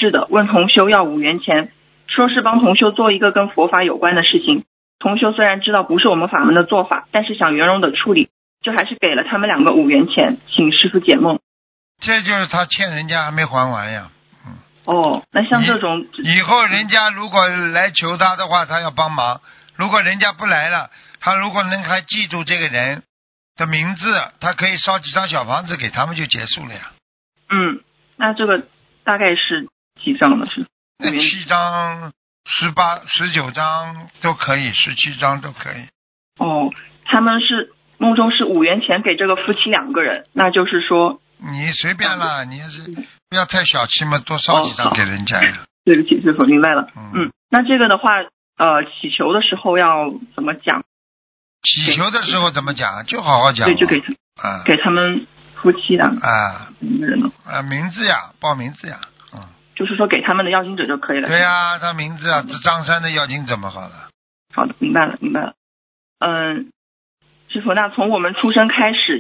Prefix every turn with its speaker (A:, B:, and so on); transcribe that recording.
A: 事的，问同修要5元钱，说是帮同修做一个跟佛法有关的事情。同修虽然知道不是我们法门的做法，但是想圆融的处理，就还是给了他们2个5元钱，请师父解梦。
B: 这就是他欠人家还没还完呀。
A: 那像这种
B: 以后人家如果来求他的话，他要帮忙；如果人家不来了，他如果能还记住这个人的名字，他可以烧几张小房子给他们就结束了呀。
A: 那这个大概是几张呢？是
B: 那7张、18、19张都可以，17张都可以。
A: 他们是梦中是5元钱给这个夫妻2个人，那就是说
B: 你随便了，你要是不要太小气嘛，多烧几张给人家呀。
A: 对不起，师父，明白了。那这个的话，祈求的时候要怎么讲？
B: 祈求的时候怎么讲？就好好讲。
A: 对，就给他们夫妻的人呢？
B: 名字呀，报名字呀。
A: 就是说给他们的要经者就可以了。
B: 对呀，他名字啊，张三的要经怎么好了？
A: 好的，明白了。师父，那从我们出生开始